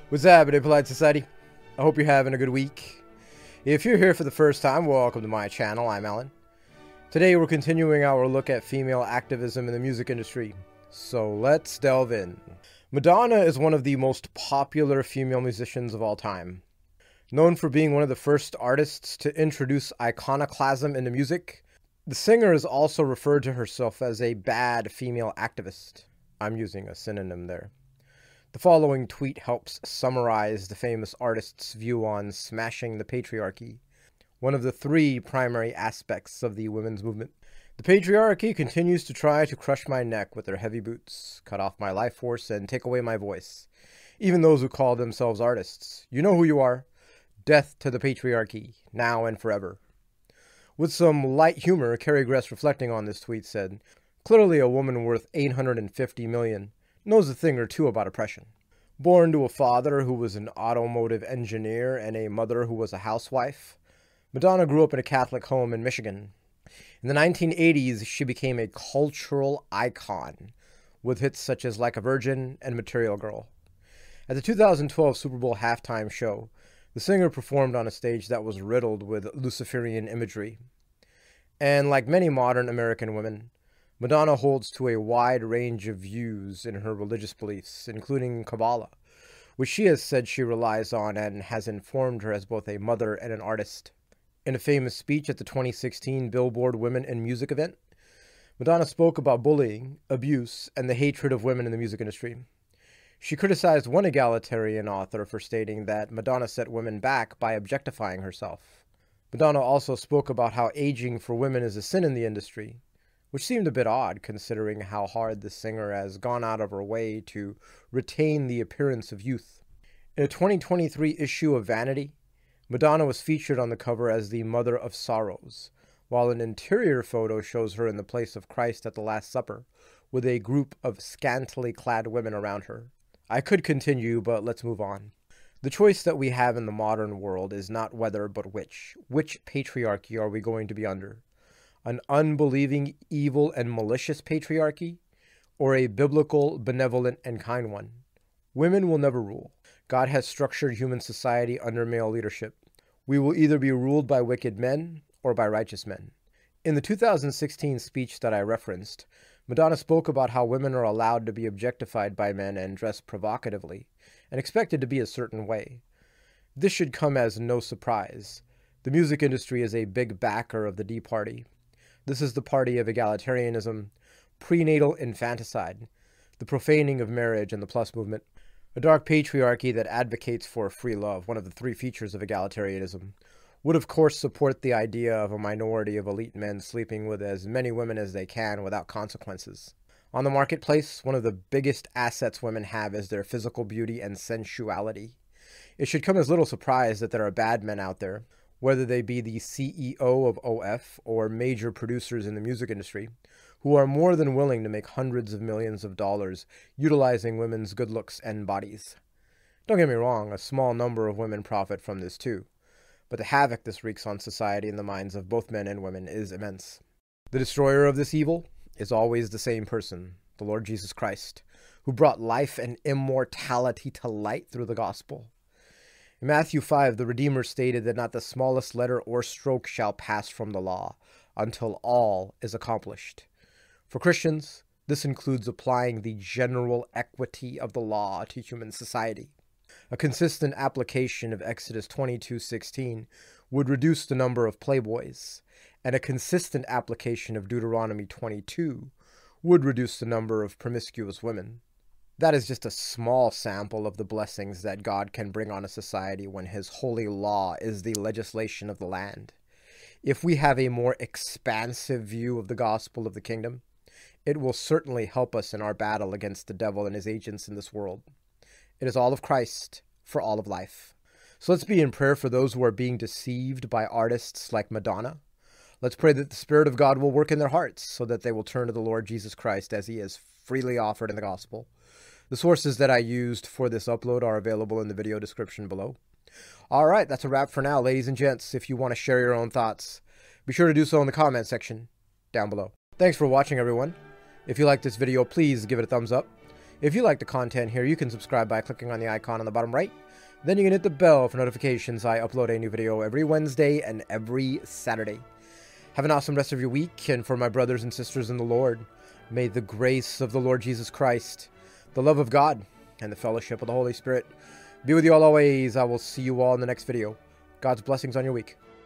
What's happening, Polite Society? I hope you're having a good week. If you're here for the first time, welcome to my channel. I'm Alan. Today we're continuing our look at female activism in the music industry. So let's delve in. Madonna is one of the most popular female musicians of all time. Known for being one of the first artists to introduce iconoclasm into music, the singer is also referred to herself as a bad female activist. I'm using a synonym there. The following tweet helps summarize the famous artist's view on smashing the patriarchy, one of the three primary aspects of the women's movement. The patriarchy continues to try to crush my neck with their heavy boots, cut off my life force, and take away my voice. Even those who call themselves artists. You know who you are. Death to the patriarchy, now and forever. With some light humor, Carrie Gress, reflecting on this tweet, said, "Clearly a woman worth $850 million knows a thing or two about oppression. Born to a father who was an automotive engineer and a mother who was a housewife, Madonna grew up in a Catholic home in Michigan. In the 1980s, she became a cultural icon, with hits such as Like a Virgin and Material Girl. At the 2012 Super Bowl halftime show, the singer performed on a stage that was riddled with Luciferian imagery. And like many modern American women, Madonna holds to a wide range of views in her religious beliefs, including Kabbalah, which she has said she relies on and has informed her as both a mother and an artist. In a famous speech at the 2016 Billboard Women in Music event, Madonna spoke about bullying, abuse, and the hatred of women in the music industry. She criticized one egalitarian author for stating that Madonna set women back by objectifying herself. Madonna also spoke about how aging for women is a sin in the industry, which seemed a bit odd considering how hard the singer has gone out of her way to retain the appearance of youth. In a 2023 issue of Vanity, Madonna was featured on the cover as the Mother of Sorrows, while an interior photo shows her in the place of Christ at the Last Supper, with a group of scantily clad women around her. I could continue, but let's move on. The choice that we have in the modern world is not whether but which. Which patriarchy are we going to be under? An unbelieving, evil, and malicious patriarchy, or a biblical, benevolent, and kind one? Women will never rule. God has structured human society under male leadership. We will either be ruled by wicked men or by righteous men. In the 2016 speech that I referenced, Madonna spoke about how women are allowed to be objectified by men and dressed provocatively, and expected to be a certain way. This should come as no surprise. The music industry is a big backer of the D Party. This is the party of egalitarianism, prenatal infanticide, the profaning of marriage, and the plus movement. A dark patriarchy that advocates for free love, one of the three features of egalitarianism, would of course support the idea of a minority of elite men sleeping with as many women as they can without consequences. On the marketplace, one of the biggest assets women have is their physical beauty and sensuality. It should come as little surprise that there are bad men out there, whether they be the CEO of OF or major producers in the music industry, who are more than willing to make hundreds of millions of dollars utilizing women's good looks and bodies. Don't get me wrong, a small number of women profit from this too, but the havoc this wreaks on society in the minds of both men and women is immense. The destroyer of this evil is always the same person, the Lord Jesus Christ, who brought life and immortality to light through the gospel. In Matthew 5, the Redeemer stated that not the smallest letter or stroke shall pass from the law until all is accomplished. For Christians, this includes applying the general equity of the law to human society. A consistent application of Exodus 22:16 would reduce the number of playboys, and a consistent application of Deuteronomy 22 would reduce the number of promiscuous women. That is just a small sample of the blessings that God can bring on a society when His holy law is the legislation of the land. If we have a more expansive view of the gospel of the kingdom, it will certainly help us in our battle against the devil and his agents in this world. It is all of Christ for all of life. So let's be in prayer for those who are being deceived by artists like Madonna. Let's pray that the Spirit of God will work in their hearts so that they will turn to the Lord Jesus Christ as He is freely offered in the gospel. The sources that I used for this upload are available in the video description below. Alright, that's a wrap for now, ladies and gents. If you want to share your own thoughts, be sure to do so in the comment section down below. Thanks for watching, everyone. If you liked this video, please give it a thumbs up. If you like the content here, you can subscribe by clicking on the icon on the bottom right. Then you can hit the bell for notifications. I upload a new video every Wednesday and every Saturday. Have an awesome rest of your week, and for my brothers and sisters in the Lord, may the grace of the Lord Jesus Christ, the love of God, and the fellowship of the Holy Spirit be with you all always. I will see you all in the next video. God's blessings on your week.